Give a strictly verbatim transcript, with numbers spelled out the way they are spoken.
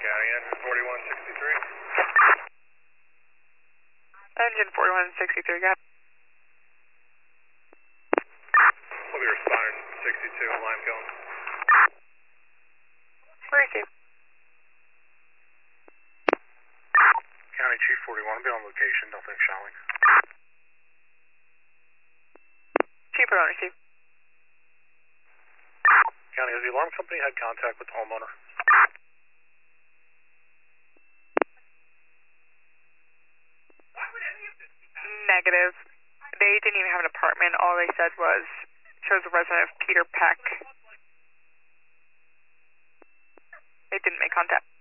County, engine forty-one sixty-three. Engine forty-one sixty-three, got it. We'll be responding sixty-two, Limecone. Receive. County Chief forty-one, be on location, nothing showing. Chief on receive. County, has the alarm company had contact with the homeowner? Negative. They didn't even have an apartment. All they said was, shows a resident of Peter Peck. They didn't make contact.